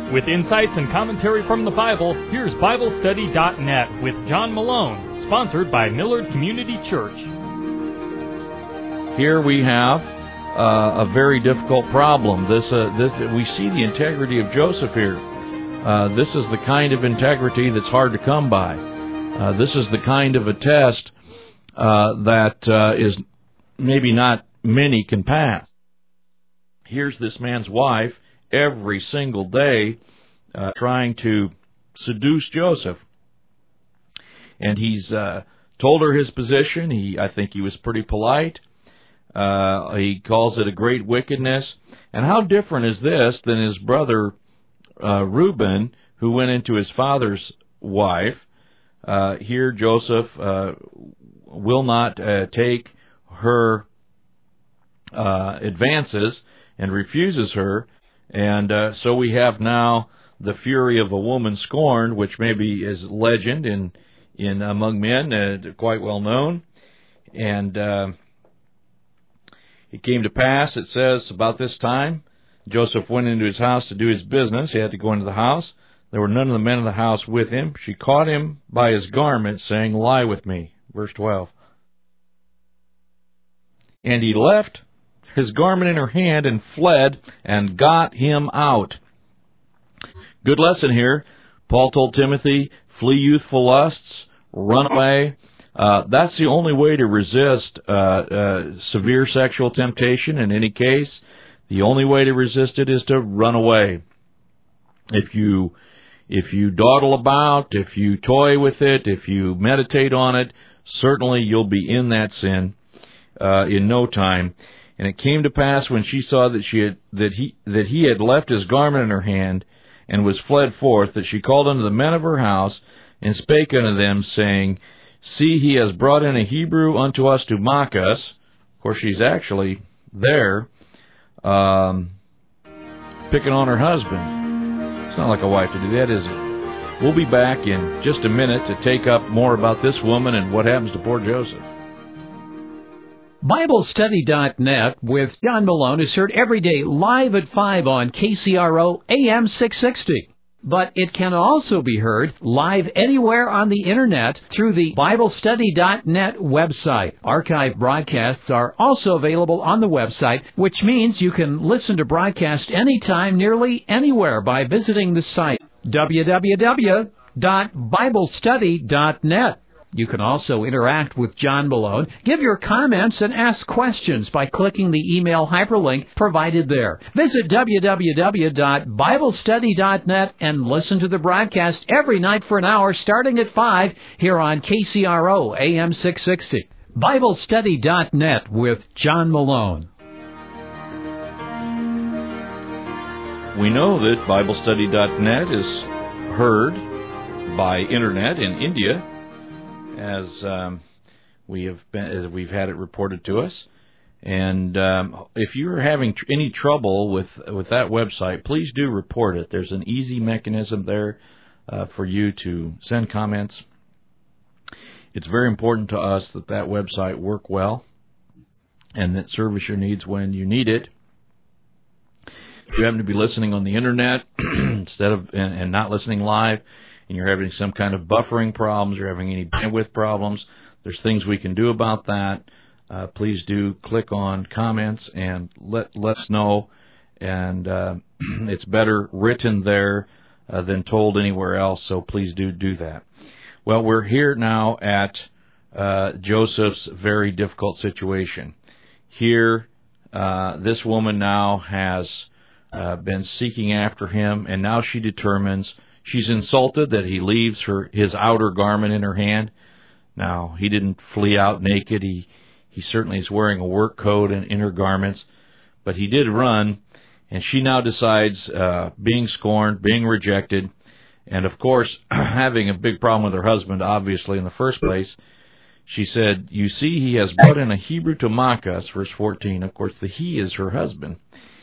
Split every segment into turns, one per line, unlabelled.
With insights and commentary from the Bible, here's BibleStudy.net with John Malone, sponsored by Millard Community Church.
Here we have a very difficult problem. We see the integrity of Joseph here. This is the kind of integrity that's hard to come by. This is the kind of a test that is maybe not many can pass. Here's this man's wife every single day trying to seduce Joseph. And he's told her his position. I think he was pretty polite. He calls it a great wickedness. And how different is this than his brother Reuben, who went into his father's wife? Here Joseph will not take her advances and refuses her. And so we have now the fury of a woman scorned, which maybe is legend in among men, quite well known. And it came to pass, it says, about this time, Joseph went into his house to do his business. He had to go into the house. There were none of the men of the house with him. She caught him by his garment, saying, "Lie with me." Verse 12. And he left his garment in her hand and fled and got him out. Good lesson here. Paul told Timothy, flee youthful lusts, run away. That's the only way to resist severe sexual temptation in any case. The only way to resist it is to run away. If you dawdle about, if you toy with it, if you meditate on it, certainly you'll be in that sin in no time. And it came to pass when she saw that he had left his garment in her hand and was fled forth, that she called unto the men of her house and spake unto them, saying, See, he has brought in a Hebrew unto us to mock us. Of course, she's actually there picking on her husband. It's not like a wife to do that, is it? We'll be back in just a minute to take up more about this woman and what happens to poor Joseph.
BibleStudy.net with John Malone is heard every day live at 5 on KCRO AM 660. But it can also be heard live anywhere on the Internet through the BibleStudy.net website. Archived broadcasts are also available on the website, which means you can listen to broadcasts anytime, nearly anywhere by visiting the site, www.BibleStudy.net. You can also interact with John Malone, give your comments, and ask questions by clicking the email hyperlink provided there. Visit www.BibleStudy.net and listen to the broadcast every night for an hour starting at 5 here on KCRO AM 660. BibleStudy.net with John Malone.
We know that BibleStudy.net is heard by Internet in India, as we've had it reported to us. And if you're having any trouble with that website, please do report it. There's an easy mechanism there for you to send comments. It's very important to us that website work well and that service your needs when you need it. If you happen to be listening on the Internet instead of and not listening live, and you're having some kind of buffering problems, you're having any bandwidth problems, there's things we can do about that. Please do click on comments and let us know. And it's better written there than told anywhere else, so please do that. Well, we're here now at Joseph's very difficult situation. Here, this woman now has been seeking after him, and now she determines. She's insulted that he leaves his outer garment in her hand. Now, he didn't flee out naked. He certainly is wearing a work coat and inner garments, but he did run, and she now decides, being scorned, being rejected, and of course, having a big problem with her husband, obviously, in the first place, she said, "You see, he has brought in a Hebrew to mock us," verse 14. Of course, the he is her husband.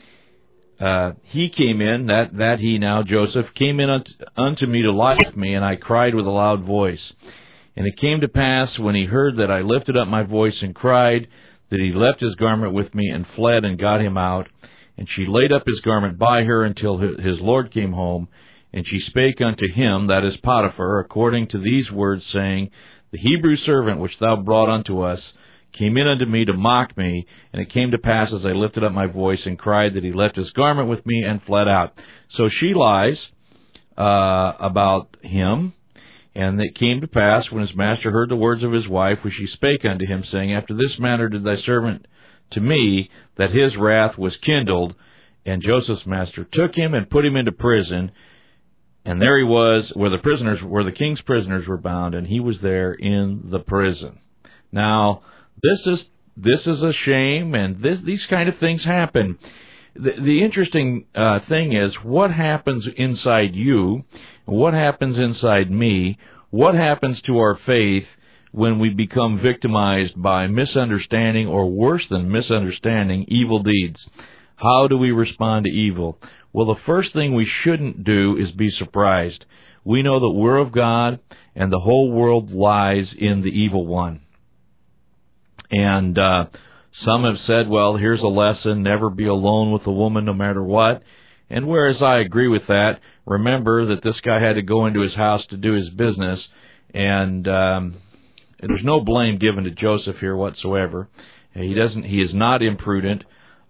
He came in, that he now, Joseph, came in unto me to lie with me, and I cried with a loud voice. And it came to pass, when he heard that I lifted up my voice and cried, that he left his garment with me and fled and got him out. And she laid up his garment by her until his lord came home. And she spake unto him, that is Potiphar, according to these words, saying, The Hebrew servant which thou brought unto us came in unto me to mock me. And it came to pass, as I lifted up my voice and cried, that he left his garment with me and fled out. So she lies about him. And it came to pass, when his master heard the words of his wife, which she spake unto him, saying, After this manner did thy servant to me, that his wrath was kindled. And Joseph's master took him and put him into prison. And there he was, where the king's prisoners were bound, and he was there in the prison. Now, this is a shame, and these kind of things happen. The interesting thing is, what happens inside you, what happens inside me, what happens to our faith when we become victimized by misunderstanding, or worse than misunderstanding, evil deeds? How do we respond to evil? Well, the first thing we shouldn't do is be surprised. We know that we're of God, and the whole world lies in the evil one. And some have said, well, here's a lesson, never be alone with a woman no matter what. And whereas I agree with that, remember that this guy had to go into his house to do his business, and there's no blame given to Joseph here whatsoever. He is not imprudent.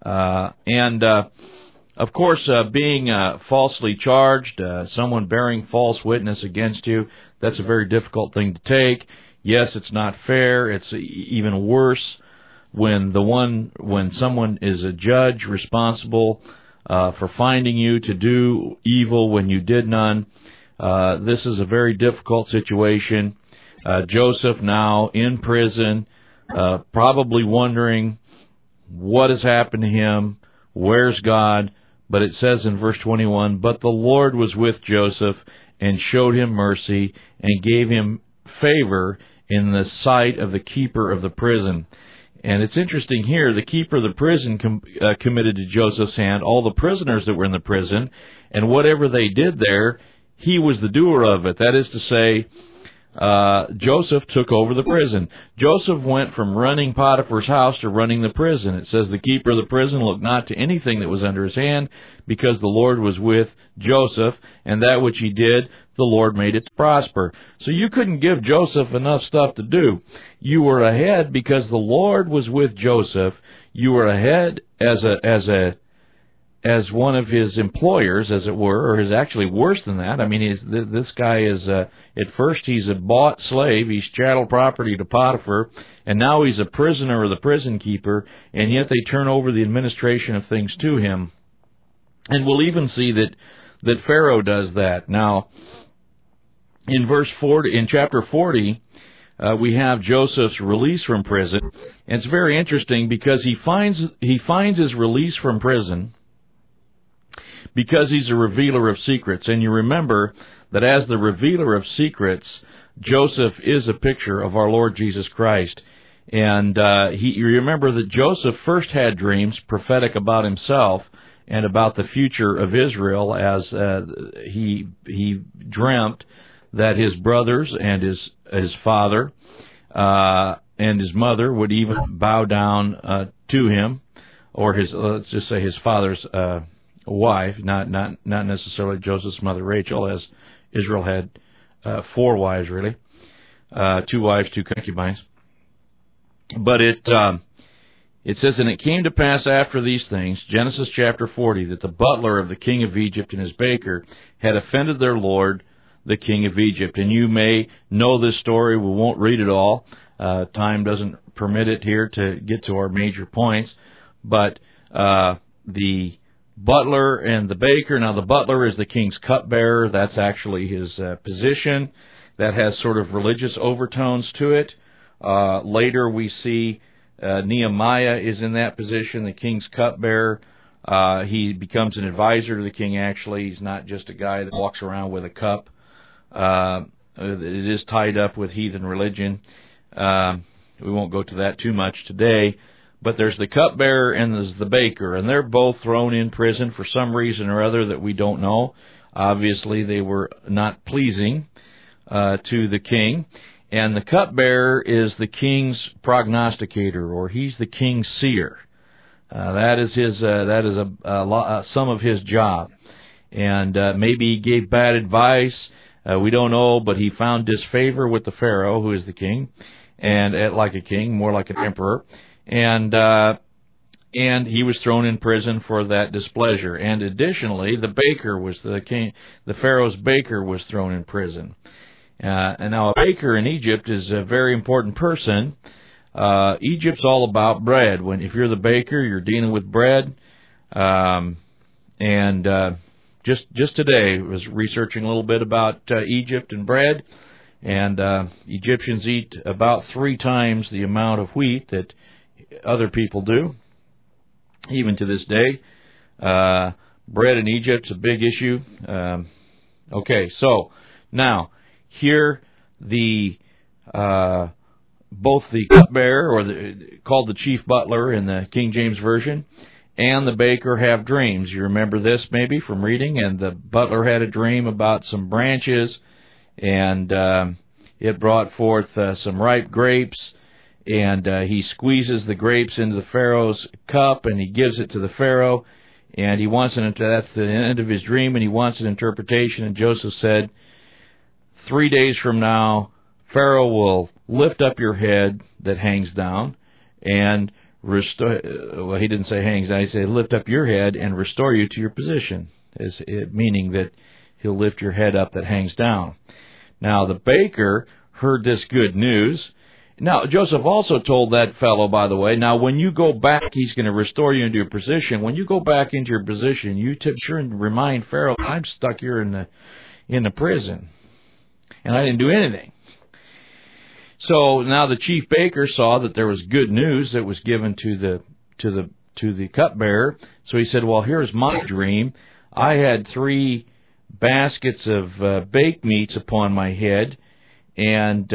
Of course, being falsely charged, someone bearing false witness against you, that's a very difficult thing to take. Yes, it's not fair. It's even worse when someone is a judge responsible for finding you to do evil when you did none. This is a very difficult situation. Joseph now in prison, probably wondering what has happened to him, where's God? But it says in verse 21, But the Lord was with Joseph, and showed him mercy, and gave him favor in the sight of the keeper of the prison. And it's interesting here, the keeper of the prison committed to Joseph's hand all the prisoners that were in the prison, and whatever they did there, he was the doer of it. That is to say, Joseph took over the prison. Joseph went from running Potiphar's house to running the prison. It says the keeper of the prison looked not to anything that was under his hand, because the Lord was with Joseph, and that which he did, the Lord made it to prosper. So you couldn't give Joseph enough stuff to do. You were ahead because the Lord was with Joseph. You were ahead as one of his employers, as it were, or is actually worse than that. I mean, this guy is, at first he's a bought slave, he's chattel property to Potiphar, and now he's a prisoner of the prison keeper, and yet they turn over the administration of things to him. And we'll even see that Pharaoh does that. Now, in chapter 40, we have Joseph's release from prison, and it's very interesting because he finds his release from prison because he's a revealer of secrets. And you remember that as the revealer of secrets, Joseph is a picture of our Lord Jesus Christ. And you remember that Joseph first had dreams prophetic about himself and about the future of Israel, as he dreamt that his brothers and his father and his mother would even bow down to him, or let's just say his father's wife, not necessarily Joseph's mother Rachel, as Israel had 4 wives really, 2 wives, 2 concubines. But it says, and it came to pass after these things, Genesis chapter 40, that the butler of the king of Egypt and his baker had offended their lord, the king of Egypt. And you may know this story. We won't read it all. Time doesn't permit it here to get to our major points. But the butler and the baker, now the butler is the king's cupbearer. That's actually his position. That has sort of religious overtones to it. Later we see Nehemiah is in that position, the king's cupbearer. He becomes an advisor to the king, actually. He's not just a guy that walks around with a cup. It is tied up with heathen religion. We won't go to that too much today. But there's the cupbearer and there's the baker, and they're both thrown in prison for some reason or other that we don't know. Obviously, they were not pleasing to the king. And the cupbearer is the king's prognosticator, or he's the king's seer. That is some of his job. And maybe he gave bad advice. We don't know, but he found disfavor with the Pharaoh, who is the king, and like a king, more like an emperor, and he was thrown in prison for that displeasure. And additionally, the Pharaoh's baker was thrown in prison. And now a baker in Egypt is a very important person. Egypt's all about bread. If you're the baker, you're dealing with bread. Just today, I was researching a little bit about Egypt and bread, and Egyptians eat about 3 times the amount of wheat that other people do, even to this day. Bread in Egypt's a big issue. Okay, so now here both the cupbearer, called the chief butler in the King James Version, and the baker have dreams. You remember this maybe from reading, and the butler had a dream about some branches, and it brought forth some ripe grapes, and he squeezes the grapes into the Pharaoh's cup, and he gives it to the Pharaoh, and that's the end of his dream, and he wants an interpretation. And Joseph said, 3 days from now, Pharaoh will lift up your head that hangs down and restore. Well, he didn't say hangs down. He said lift up your head and restore you to your position, meaning that he'll lift your head up that hangs down. Now the baker heard this good news. Now Joseph also told that fellow, by the way, now when you go back, he's going to restore you into your position. When you go back into your position, you sure remind Pharaoh, I'm stuck here in the prison, and I didn't do anything. So now the chief baker saw that there was good news that was given to the cupbearer. So he said, well, here's my dream. I had 3 baskets of baked meats upon my head, and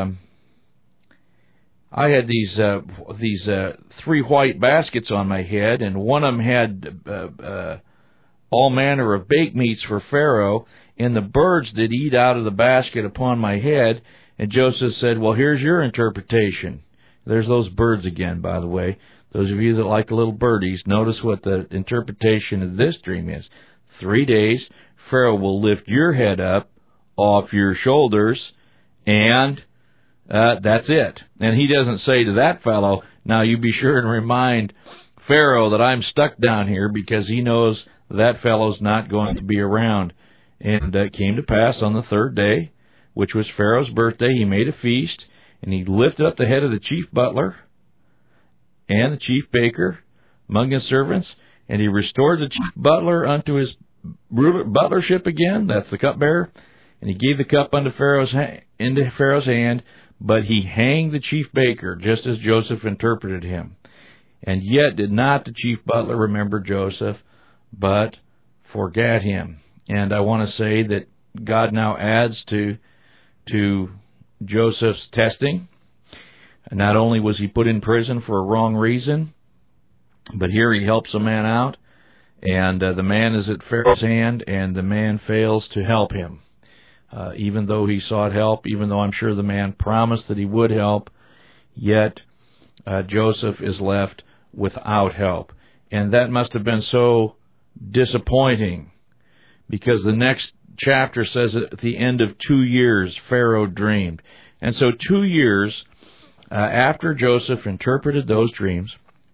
I had these 3 white baskets on my head, and one of them had all manner of baked meats for Pharaoh, and the birds did eat out of the basket upon my head. And Joseph said, well, here's your interpretation. There's those birds again, by the way. Those of you that like the little birdies, notice what the interpretation of this dream is. 3 days, Pharaoh will lift your head up off your shoulders, and that's it. And he doesn't say to that fellow, now you be sure and remind Pharaoh that I'm stuck down here, because he knows that fellow's not going to be around. And it came to pass on the 3rd day, which was Pharaoh's birthday, he made a feast, and he lifted up the head of the chief butler and the chief baker among his servants, and he restored the chief butler unto his butlership again, that's the cupbearer, and he gave the cup into Pharaoh's hand, but he hanged the chief baker, just as Joseph interpreted him. And yet did not the chief butler remember Joseph, but forgat him. And I want to say that God now adds to Joseph's testing. Not only was he put in prison for a wrong reason, but here he helps a man out, and the man is at Pharaoh's hand, and the man fails to help him. Even though he sought help, even though I'm sure the man promised that he would help, yet Joseph is left without help. And that must have been so disappointing, because the next chapter says that at the end of 2 years, Pharaoh dreamed. And so 2 years after Joseph interpreted those dreams,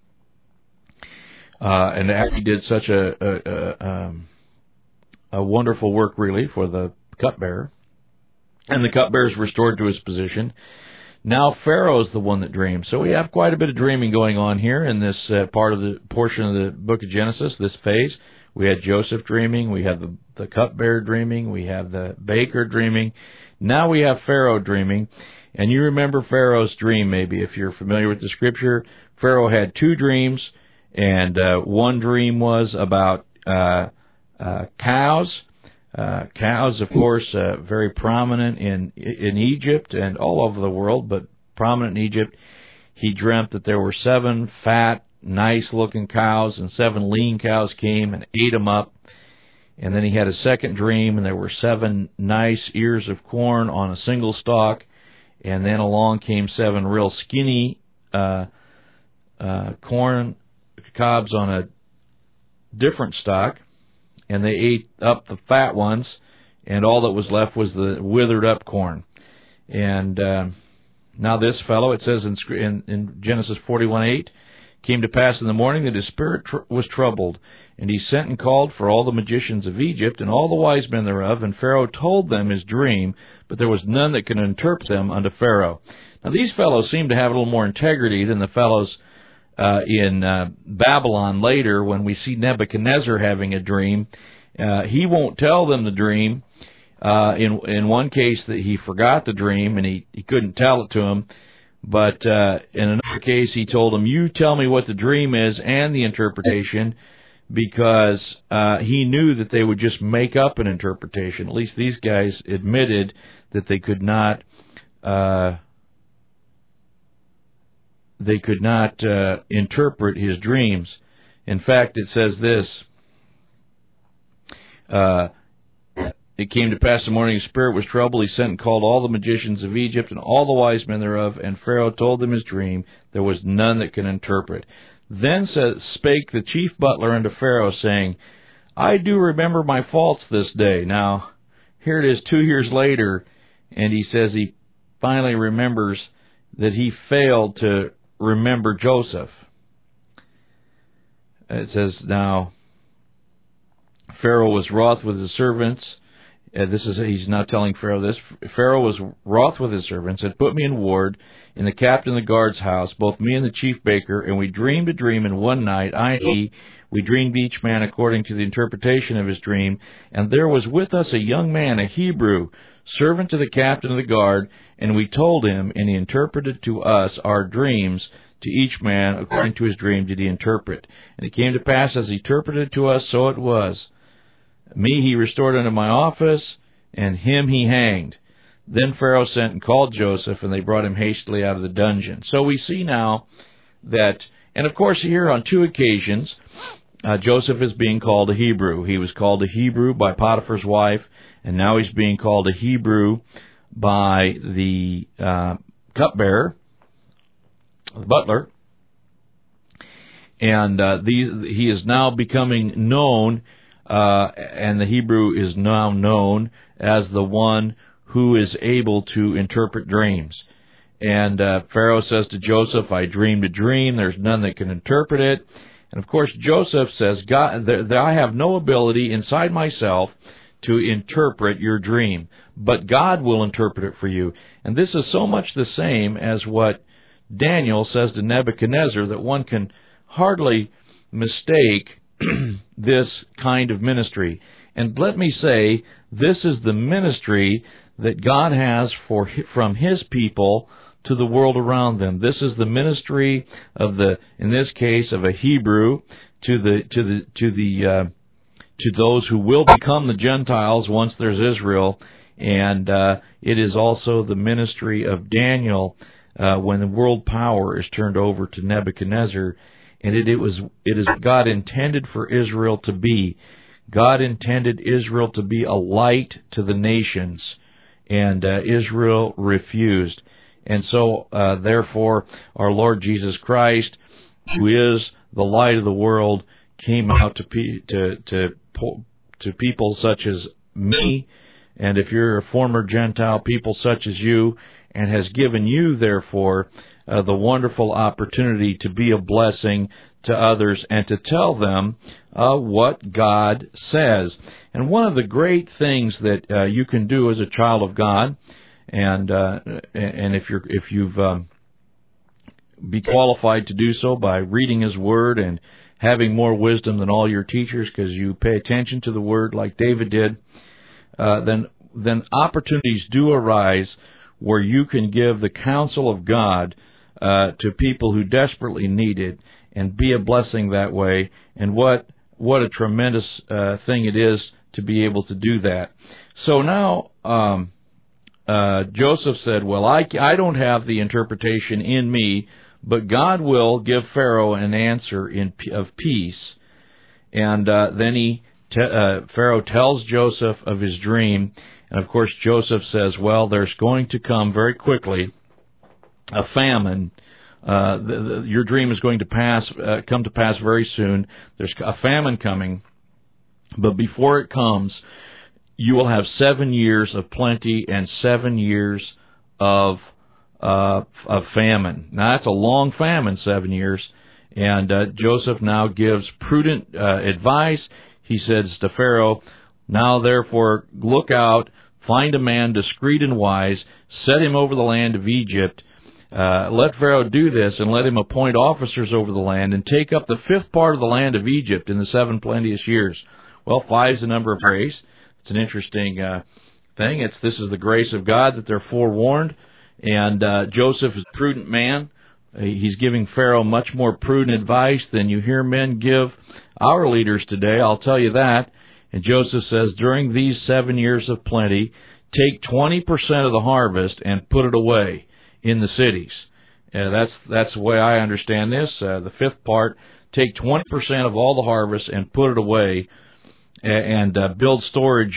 and after he did such a wonderful work, really, for the cupbearer, and the cupbearer is restored to his position, now Pharaoh is the one that dreams. So we have quite a bit of dreaming going on here in this portion of the book of Genesis, this phase. We had Joseph dreaming, we have the cupbearer dreaming, we have the baker dreaming. Now we have Pharaoh dreaming. And you remember Pharaoh's dream, maybe, if you're familiar with the Scripture. Pharaoh had 2 dreams, and one dream was about cows. Cows, of course, very prominent in Egypt and all over the world, but prominent in Egypt. He dreamt that there were 7 fat, nice-looking cows, and 7 lean cows came and ate them up. And then he had a second dream, and there were 7 nice ears of corn on a single stalk. And then along came 7 real skinny corn cobs on a different stock, and they ate up the fat ones, and all that was left was the withered up corn. And now this fellow, it says in Genesis 41:8, came to pass in the morning that his spirit was troubled, and he sent and called for all the magicians of Egypt and all the wise men thereof, and Pharaoh told them his dream, but there was none that could interpret them unto Pharaoh. Now these fellows seem to have a little more integrity than the fellows in Babylon later, when we see Nebuchadnezzar having a dream. He won't tell them the dream. In one case, that he forgot the dream and he couldn't tell it to him. But in another case, he told him, "You tell me what the dream is and the interpretation," because he knew that they would just make up an interpretation. At least these guys admitted that they could not interpret his dreams. In fact, it says this. It came to pass the morning his spirit was troubled. He sent and called all the magicians of Egypt and all the wise men thereof, and Pharaoh told them his dream. There was none that can interpret. Then spake the chief butler unto Pharaoh, saying, "I do remember my faults this day." Now, here it is 2 years later, and he says he finally remembers that he failed to remember Joseph. It says, now, Pharaoh was wroth with his servants. He's not telling Pharaoh this. Pharaoh was wroth with his servants, had put me in ward in the captain of the guard's house, both me and the chief baker, and we dreamed a dream in one night, i.e., we dreamed each man according to the interpretation of his dream, and there was with us a young man, a Hebrew, servant to the captain of the guard, and we told him, and he interpreted to us our dreams. To each man, according to his dream, did he interpret. And it came to pass, as he interpreted to us, so it was. Me he restored unto my office, and him he hanged. Then Pharaoh sent and called Joseph, and they brought him hastily out of the dungeon. So we see now that, and of course here on 2 occasions, Joseph is being called a Hebrew. He was called a Hebrew by Potiphar's wife, and now he's being called a Hebrew by the cupbearer, the butler. And he is now becoming known, and the Hebrew is now known as the one who is able to interpret dreams. And Pharaoh says to Joseph, "I dreamed a dream. There's none that can interpret it." And of course, Joseph says, "God, I have no ability inside myself to interpret your dream, but God will interpret it for you." And this is so much the same as what Daniel says to Nebuchadnezzar, that one can hardly mistake this kind of ministry. And let me say, this is the ministry that God has from His people to the world around them. This is the ministry of in this case, of a Hebrew to those who will become the Gentiles once there's Israel, and it is also the ministry of Daniel when the world power is turned over to Nebuchadnezzar. And it is what God intended for Israel to be. God intended Israel to be a light to the nations, and Israel refused. And so, therefore, our Lord Jesus Christ, who is the light of the world, came out to people such as me, and if you're a former Gentile, people such as you, and has given you, therefore, the wonderful opportunity to be a blessing to others and to tell them what God says. And one of the great things that you can do as a child of God, and if you've be qualified to do so by reading His Word and having more wisdom than all your teachers, because you pay attention to the Word like David did, then opportunities do arise where you can give the counsel of God to people who desperately need it, and be a blessing that way. And what a tremendous thing it is to be able to do that. So now Joseph said, "Well, I don't have the interpretation in me, but God will give Pharaoh an answer of peace." And then Pharaoh tells Joseph of his dream, and of course Joseph says, "Well, there's going to come very quickly a famine your dream is going to come to pass very soon. There's a famine coming, but before it comes, you will have 7 years of plenty and 7 years of famine. Now, that's a long famine, 7 years. And Joseph now gives prudent advice. He says to Pharaoh, "Now therefore look out, find a man discreet and wise, set him over the land of Egypt. Let Pharaoh do this, and let him appoint officers over the land, and take up the 5th part of the land of Egypt in the 7 plenteous years." Well, 5 is the number of grace. It's an interesting thing. This is the grace of God that they're forewarned. And Joseph is a prudent man. He's giving Pharaoh much more prudent advice than you hear men give our leaders today, I'll tell you that. And Joseph says, during these 7 years of plenty, take 20% of the harvest and put it away in the cities. That's the way I understand this. The 5th part, take 20% of all the harvest and put it away, and build storage,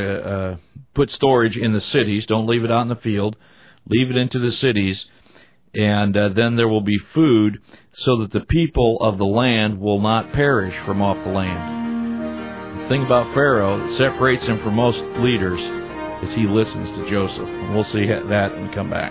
put storage in the cities. Don't leave it out in the field. Leave it into the cities. And then there will be food so that the people of the land will not perish from off the land. The thing about Pharaoh that separates him from most leaders is he listens to Joseph. And we'll see that and come back.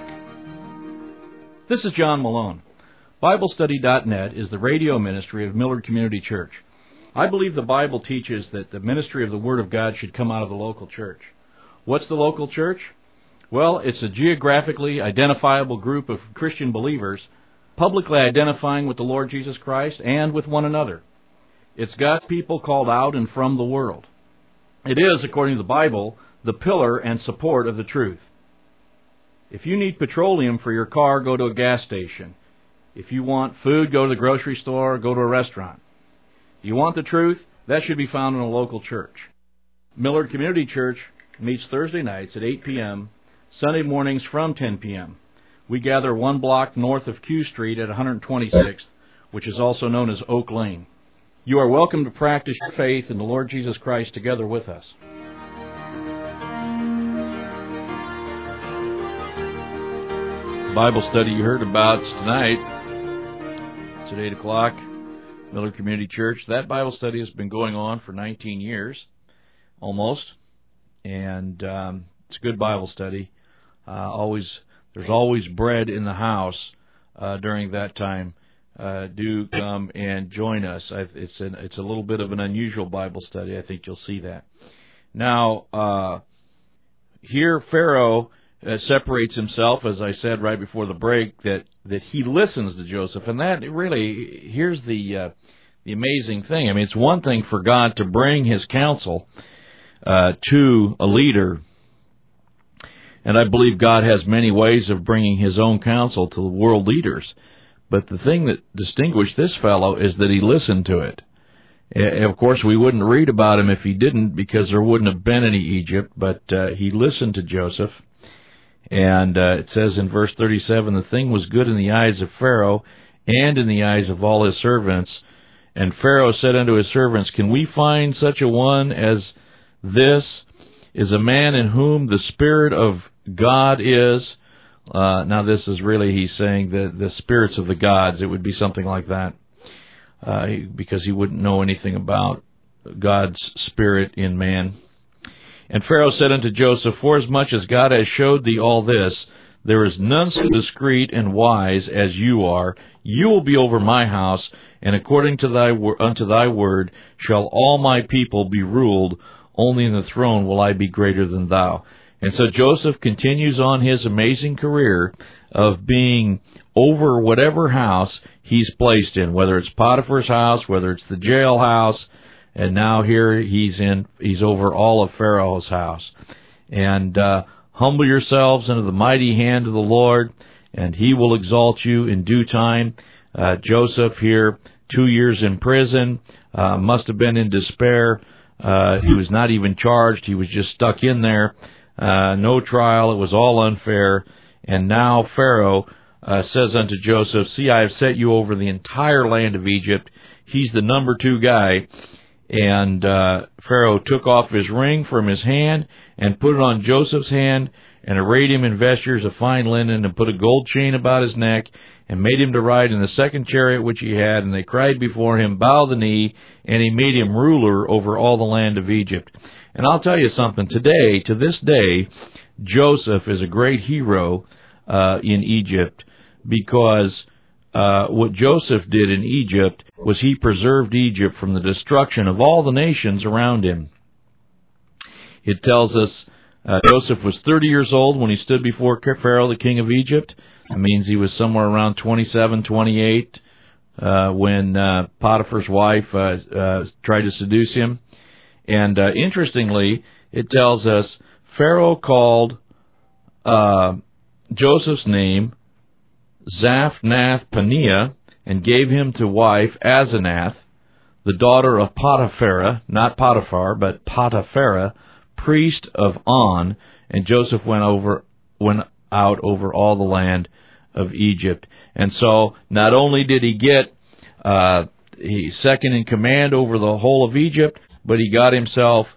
This is John Malone. BibleStudy.net is the radio ministry of Millard Community Church. I believe the Bible teaches that the ministry of the Word of God should come out of the local church. What's the local church? Well, it's a geographically identifiable group of Christian believers publicly identifying with the Lord Jesus Christ and with one another. It's God's people called out and from the world. It is, according to the Bible, the pillar and support of the truth. If you need petroleum for your car, go to a gas station. If you want food, go to the grocery store or go to a restaurant. You want the truth? That should be found in a local church. Millard Community Church meets Thursday nights at 8 p.m., Sunday mornings from 10 p.m. We gather 1 block north of Q Street at 126th, which is also known as Oak Lane. You are welcome to practice your faith in the Lord Jesus Christ together with us. Bible study you heard about tonight. It's at 8 o'clock, Millard Community Church. That Bible study has been going on for 19 years, almost, and it's a good Bible study. There's always bread in the house during that time. Do come and join us. It's a little bit of an unusual Bible study. I think you'll see that. Now, here Pharaoh separates himself, as I said right before the break, that he listens to Joseph, and that really, here's the amazing thing. I mean, it's one thing for God to bring His counsel to a leader. And I believe God has many ways of bringing His own counsel to the world leaders. But the thing that distinguished this fellow is that he listened to it. Of course, we wouldn't read about him if he didn't, because there wouldn't have been any Egypt, but he listened to Joseph. And it says in verse 37, the thing was good in the eyes of Pharaoh and in the eyes of all his servants. And Pharaoh said unto his servants, can we find such a one as this? Is a man in whom the Spirit of God is. Now this is really, he's saying the spirits of the gods. It would be something like that, because he wouldn't know anything about God's spirit in man. And Pharaoh said unto Joseph, forasmuch as God has showed thee all this, there is none so discreet and wise as you are. You will be over my house, and according to unto thy word shall all my people be ruled. Only in the throne will I be greater than thou. And so Joseph continues on his amazing career of being over whatever house he's placed in, whether it's Potiphar's house, whether it's the jail house, and now here he's over all of Pharaoh's house. And humble yourselves under the mighty hand of the Lord, and He will exalt you in due time. Joseph here, 2 years in prison, must have been in despair. He was not even charged. He was just stuck in there. No trial. It was all unfair. And now Pharaoh says unto Joseph, see, I have set you over the entire land of Egypt. He's the number 2 guy. And Pharaoh took off his ring from his hand and put it on Joseph's hand and arrayed him in vestures of fine linen and put a gold chain about his neck and made him to ride in the second chariot which he had, and they cried before him, Bow the knee, and he made him ruler over all the land of Egypt. And I'll tell you something, today, to this day, Joseph is a great hero in Egypt, because what Joseph did in Egypt was he preserved Egypt from the destruction of all the nations around him. It tells us Joseph was 30 years old when he stood before Pharaoh, the king of Egypt. That means he was somewhere around 27, 28 when Potiphar's wife tried to seduce him. And interestingly, it tells us Pharaoh called Joseph's name Zaphnath-Paneah, and gave him to wife Asenath, the daughter of Potiphar, not Potiphar, but Potiphar, priest of On, and Joseph went out over all the land of Egypt. And so, not only did he get he's second in command over the whole of Egypt, but he got himself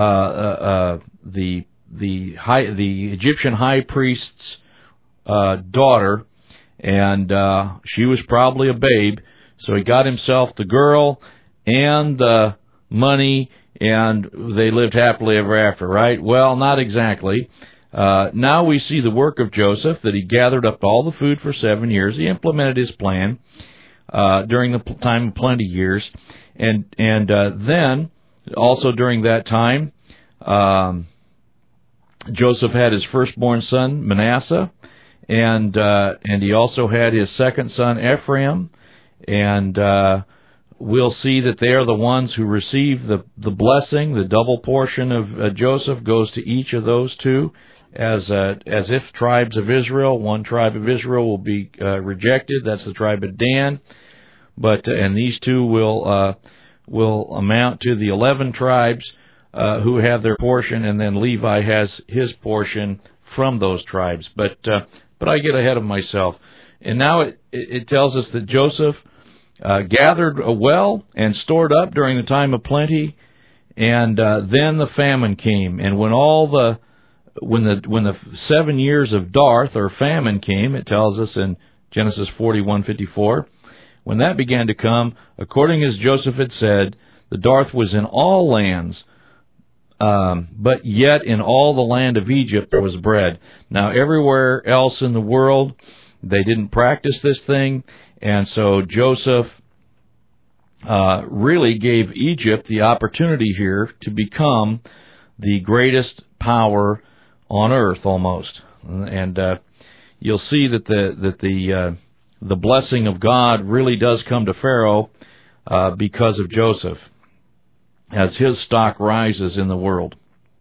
the Egyptian high priest's daughter, and she was probably a babe, so he got himself the girl and the money, and they lived happily ever after, right? Well, not exactly. Now we see the work of Joseph, that he gathered up all the food for 7 years. He implemented his plan during the time of plenty years, and then also during that time, Joseph had his firstborn son Manasseh, and he also had his second son Ephraim, and we'll see that they are the ones who receive the blessing. The double portion of Joseph goes to each of those two, as if tribes of Israel. One tribe of Israel will be rejected. That's the tribe of Dan, and these two will amount to the 11 tribes who have their portion, and then Levi has his portion from those tribes. But I get ahead of myself. And now it tells us that Joseph gathered well and stored up during the time of plenty, and then the famine came. And when the 7 years of dearth or famine came, it tells us in Genesis 41:54, when that began to come, according as Joseph had said, the dearth was in all lands, but yet in all the land of Egypt there was bread. Now everywhere else in the world they didn't practice this thing, and so Joseph really gave Egypt the opportunity here to become the greatest power on earth, almost. And you'll see that the blessing of God really does come to Pharaoh because of Joseph, as his stock rises in the world.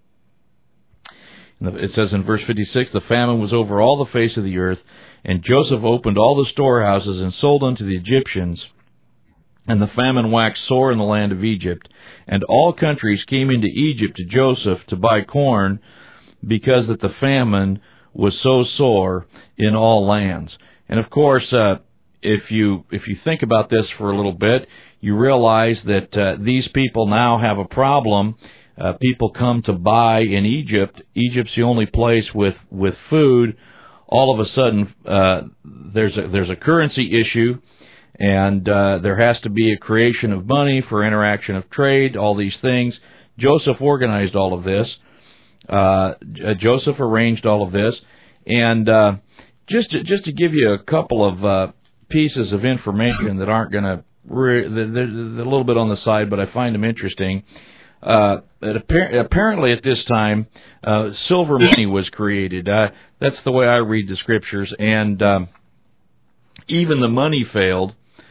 It says in verse 56, the famine was over all the face of the earth, and Joseph opened all the storehouses and sold unto the Egyptians. And the famine waxed sore in the land of Egypt, and all countries came into Egypt to Joseph to buy corn, because that the famine was so sore in all lands. And of course, if you think about this for a little bit, you realize that these people now have a problem. People come to buy in Egypt. Egypt's the only place with food. All of a sudden, there's a currency issue, and there has to be a creation of money for interaction of trade, all these things. Joseph organized all of this. Joseph arranged all of this. And just to give you a couple of pieces of information that aren't going to, they're a little bit on the side, but I find them interesting. Apparently at this time, silver money was created. That's the way I read the scriptures. And even the money failed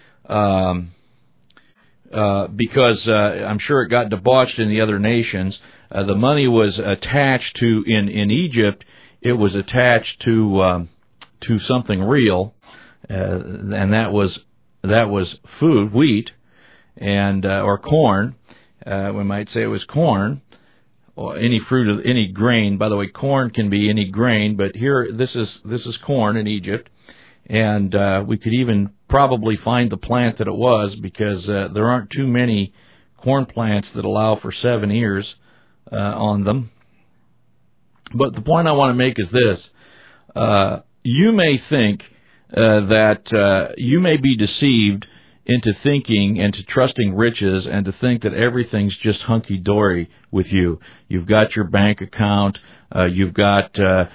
because I'm sure it got debauched in the other nations. The money was attached to, in Egypt, it was attached to something real, and that was food, wheat, and or corn. We might say it was corn, or any fruit, any grain. By the way, corn can be any grain, but here this is corn in Egypt, and we could even probably find the plant that it was, because there aren't too many corn plants that allow for 7 ears on them. But the point I want to make is this: you may think that you may be deceived into thinking and to trusting riches and to think that everything's just hunky-dory with you. You've got your bank account, you've got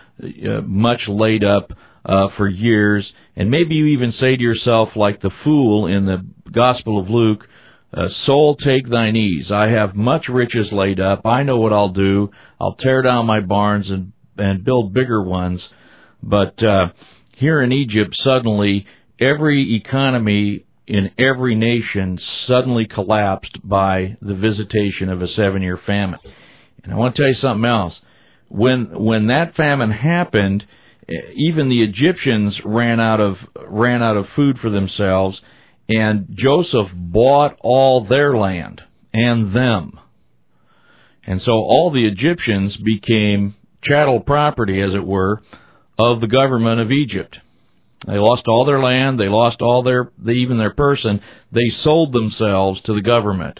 much laid up for years, and maybe you even say to yourself, like the fool in the Gospel of Luke, soul, take thine ease. I have much riches laid up. I know what I'll do. I'll tear down my barns and build bigger ones. But here in Egypt, suddenly, every economy in every nation suddenly collapsed by the visitation of a 7-year famine. And I want to tell you something else. When that famine happened, even the Egyptians ran out of food for themselves, and Joseph bought all their land and them. And so all the Egyptians became chattel property, as it were, of the government of Egypt. They lost all their land, they lost even their person. They sold themselves to the government.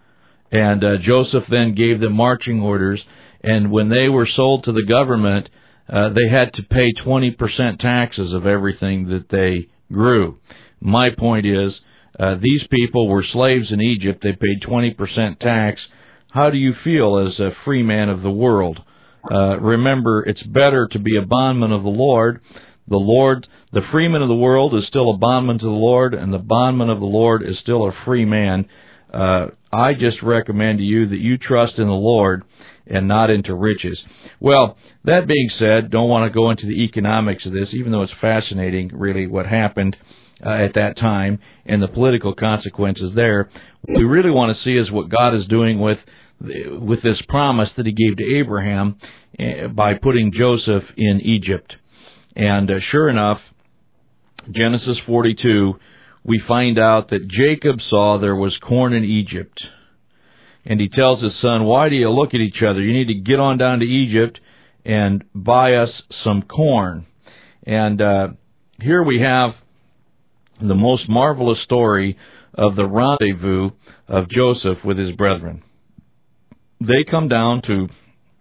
And Joseph then gave them marching orders, and when they were sold to the government, they had to pay 20% taxes of everything that they grew. My point is, these people were slaves in Egypt. They paid 20% tax. How do you feel as a free man of the world? Remember, it's better to be a bondman of the Lord. The freeman of the world is still a bondman to the Lord, and the bondman of the Lord is still a free man. I just recommend to you that you trust in the Lord and not into riches. Well, that being said, don't want to go into the economics of this, even though it's fascinating, really, what happened at that time and the political consequences there. What we really want to see is what God is doing with this promise that He gave to Abraham by putting Joseph in Egypt. And sure enough, Genesis 42, we find out that Jacob saw there was corn in Egypt. And he tells his son, why do you look at each other? You need to get on down to Egypt and buy us some corn. And here we have the most marvelous story of the rendezvous of Joseph with his brethren. They come down to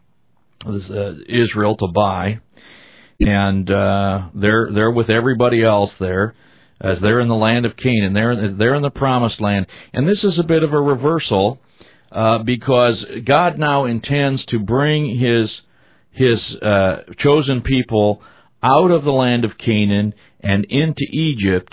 Israel to buy, and they're with everybody else there, as they're in the land of Canaan. They're in the promised land. And this is a bit of a reversal, because God now intends to bring His chosen people out of the land of Canaan and into Egypt,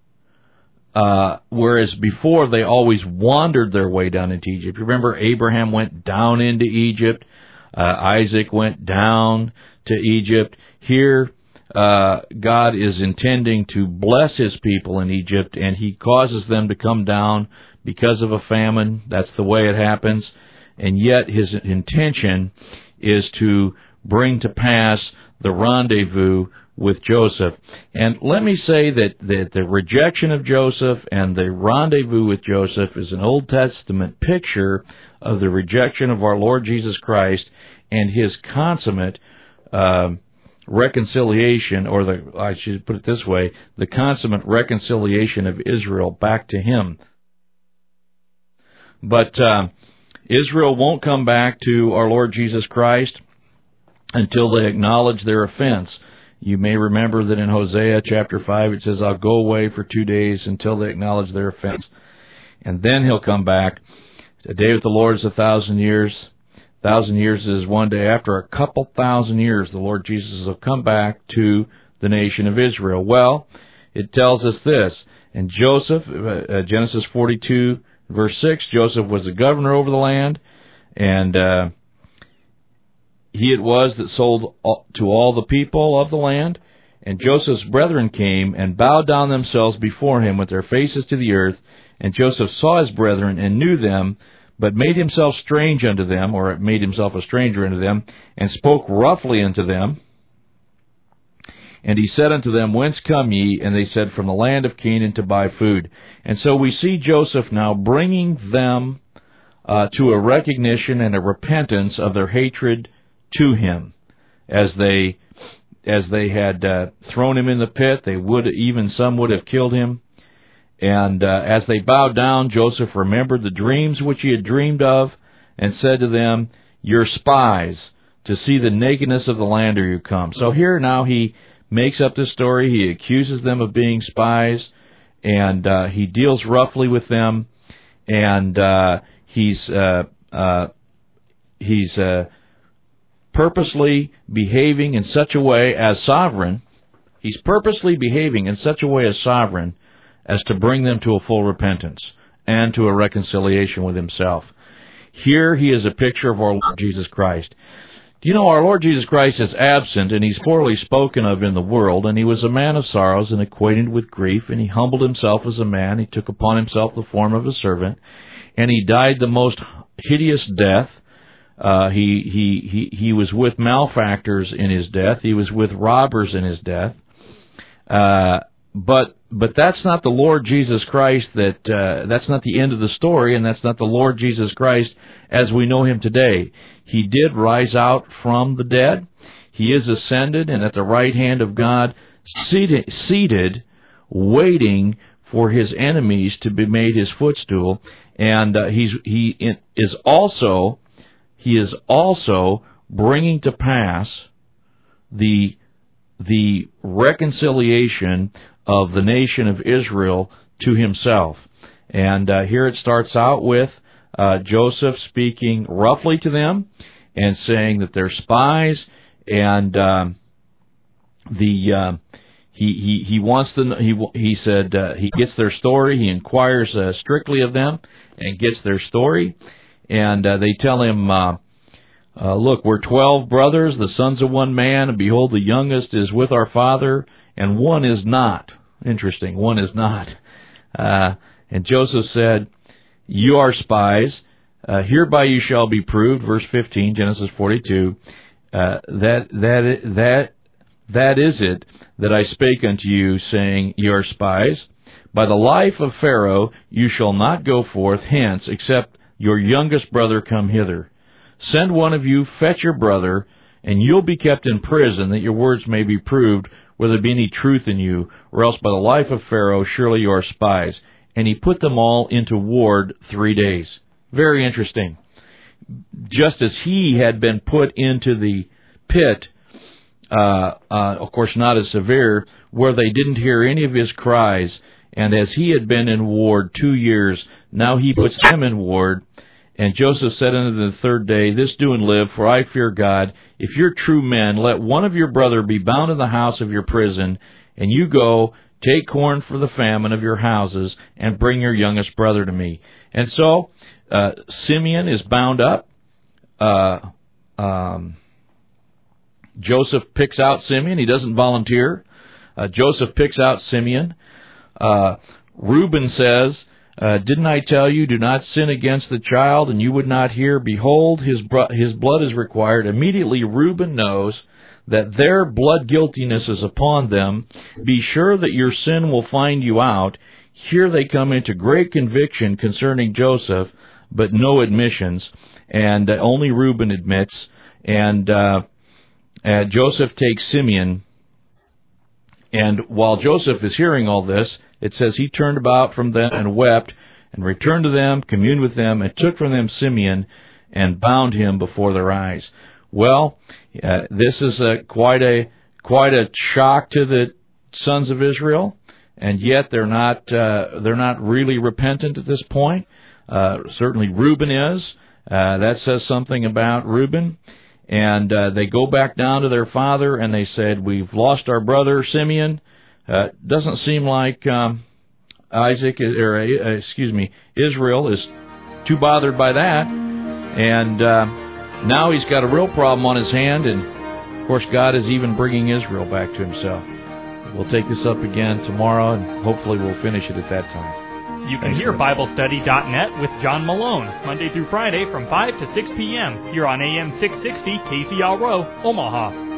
whereas before they always wandered their way down into Egypt. Remember, Abraham went down into Egypt. Isaac went down to Egypt. Here, God is intending to bless His people in Egypt, and He causes them to come down because of a famine. That's the way it happens. And yet His intention is to bring to pass the rendezvous with Joseph. And let me say that the rejection of Joseph and the rendezvous with Joseph is an Old Testament picture of the rejection of our Lord Jesus Christ and His consummate reconciliation, or I should put it this way, the consummate reconciliation of Israel back to Him. But Israel won't come back to our Lord Jesus Christ until they acknowledge their offense. You may remember that in Hosea chapter 5 it says, I'll go away for 2 days until they acknowledge their offense. And then He'll come back. A day with the Lord is 1,000 years. 1,000 years is one day. After a couple thousand years, the Lord Jesus will come back to the nation of Israel. Well, it tells us this. And Joseph, Genesis 42, verse 6, Joseph was the governor over the land, and he it was that sold to all the people of the land. And Joseph's brethren came and bowed down themselves before him with their faces to the earth. And Joseph saw his brethren and knew them, but made himself strange unto them, or made himself a stranger unto them, and spoke roughly unto them. And he said unto them, Whence come ye? And they said, From the land of Canaan to buy food. And so we see Joseph now bringing them to a recognition and a repentance of their hatred to him. As they had thrown him in the pit, some would have killed him. And as they bowed down, Joseph remembered the dreams which he had dreamed of, and said to them, You're spies, to see the nakedness of the land are you come. So here now he makes up this story. He accuses them of being spies, and he deals roughly with them, and he's purposely behaving in such a way as sovereign. He's purposely behaving in such a way as sovereign as to bring them to a full repentance and to a reconciliation with himself. Here he is a picture of our Lord Jesus Christ. You know, our Lord Jesus Christ is absent, and he's poorly spoken of in the world, and he was a man of sorrows and acquainted with grief, and he humbled himself as a man. He took upon himself the form of a servant, and he died the most hideous death. He was with malefactors in his death. He was with robbers in his death. But that's not the Lord Jesus Christ. That's not the end of the story, and that's not the Lord Jesus Christ as we know him today. He did rise out from the dead. He is ascended and at the right hand of God, seated, waiting for his enemies to be made his footstool. And he is also bringing to pass the reconciliation of the nation of Israel to himself. And here it starts out with Joseph speaking roughly to them and saying that they're spies, and he wants them. He said he gets their story. He inquires strictly of them and gets their story, and they tell him, "Look, we're 12 brothers, the sons of one man, and behold, the youngest is with our father, and one is not." Interesting, one is not. And Joseph said, "You are spies. Hereby you shall be proved." Verse 15, Genesis 42. That is it that I spake unto you, saying, "Ye are spies. By the life of Pharaoh you shall not go forth hence, except your youngest brother come hither. Send one of you, fetch your brother, and you'll be kept in prison, that your words may be proved, whether there be any truth in you, or else by the life of Pharaoh surely you are spies." And he put them all into ward 3 days. Very interesting. Just as he had been put into the pit, of course not as severe, where they didn't hear any of his cries, and as he had been in ward 2 years, now he puts them in ward. And Joseph said unto them the third day, "This do and live, for I fear God. If you're true men, let one of your brother be bound in the house of your prison, and you go, take corn for the famine of your houses, and bring your youngest brother to me." And so Simeon is bound up. Joseph picks out Simeon. He doesn't volunteer. Joseph picks out Simeon. Reuben says, "Didn't I tell you, do not sin against the child, and you would not hear? Behold, his blood is required." Immediately Reuben knows that their blood guiltiness is upon them. Be sure that your sin will find you out. Here they come into great conviction concerning Joseph, but no admissions, and only Reuben admits. And Joseph takes Simeon, and while Joseph is hearing all this, it says he turned about from them and wept, and returned to them, communed with them, and took from them Simeon, and bound him before their eyes. Well, this is quite a shock to the sons of Israel, and yet they're not really repentant at this point. Certainly Reuben is. That says something about Reuben. And they go back down to their father, and they said, "We've lost our brother Simeon." Doesn't seem like Israel is too bothered by that. And now he's got a real problem on his hand, and of course God is even bringing Israel back to himself. We'll take this up again tomorrow, and hopefully we'll finish it at that time.
You can hear BibleStudy.net with John Malone, Monday through Friday from 5 to 6 p.m. here on AM 660 KCRO, Omaha.